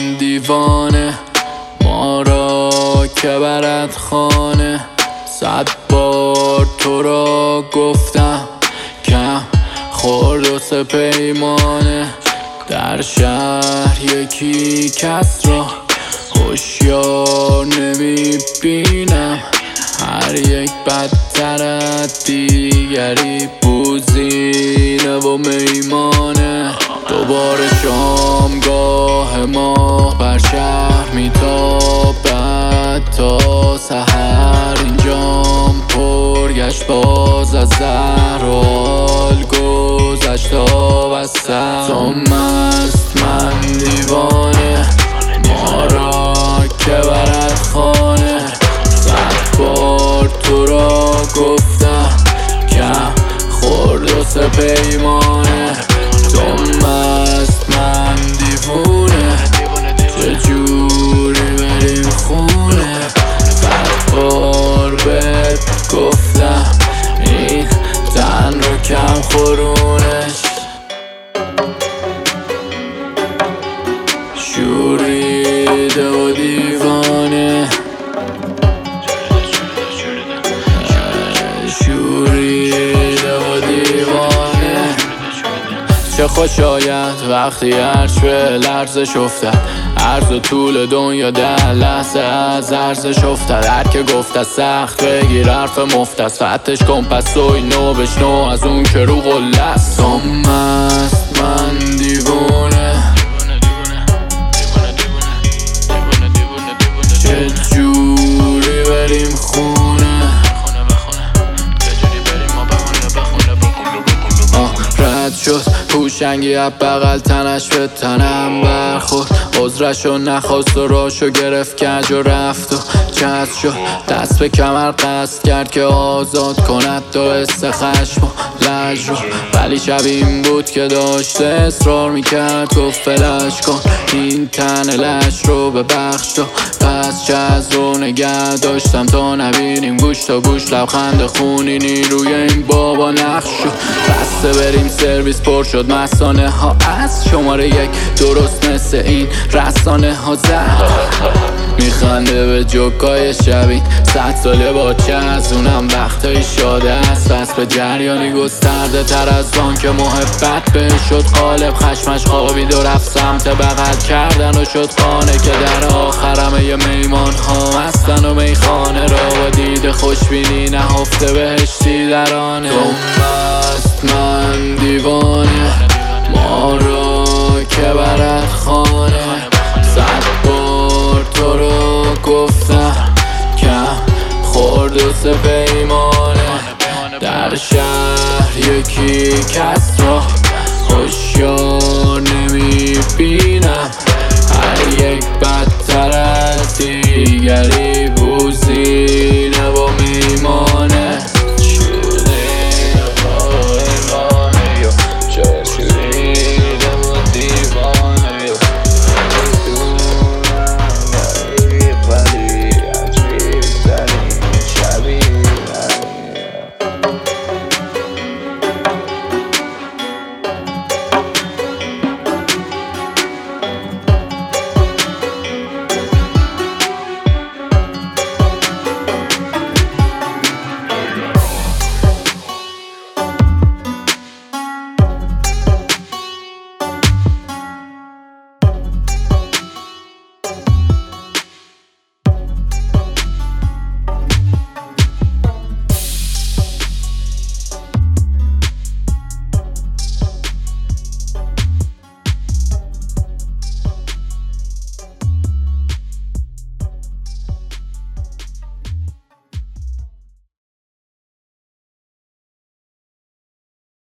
دیوانه، ما را که برد خانه. 100 بار تو را گفتم کم خورد و سه پیمانه. در شهر یکی کس را هوشیار نمیبینم، هر یک بدتر از دیگری بوزینه و میمانه. دوباره شامگاه ماه بر شهر میتابد تا سحر، اینجام پر گشت باز از زهر و حال گذشت آب از سر. تو مست من دیوانه، ما را که برد خانه. 100 بار تو را گفتم کم خورد و سه پیمانه. تو مست من دیوونه، چجوری بریم خونه. 100 بار بهت گفتم این تن رو کم خورونش. شوریده و دیوانه، شوریده و دیوانه. چه خوش آید وقتی عرش به لرزش افتد، عرض و طول دنیا 10 لحظه از ارزش افتد. هر که گفت از سخت بگیر حرف مفت است، فتش کن پس سوی نو بشنو از اون که رو قله است. تو مست من دیوونه، چه جوری بریم خونه. رد شد هوشنگی از بغل تنش به تنم برخورد، عذرشو نخواست و راشو گرفت کج و رفت و جذب شد. دست به کمر قصد کرد که آزاد کند تو حس خشم و لج رو، ولی شب این بود که داشته اصرار میکرد گفت فلش کن این تن لش رو ببخش تو. پس جذب رو نگه داشتم تا نبینیم گوش تا گوش لبخند خونی نیروی این بابا نقش شد. بسته بریم سرویس پر شد مسانه ها از شماره 1، درست مثل این رسانه ها زد. میخنده به جوکای شبین 100 ساله باچه از اونم وقتایی شاده است. پس به جریانی گسترده تر از آن که محبت به شد قالب، خشمش خوابید و رفت سمت بغل کردن و شد خانه که در آخرمه ی میمان ها هستن و میخانه را با دید خوشبینی نهفته بهشتی در آنه. تو مست من دیوانه، ما را که برد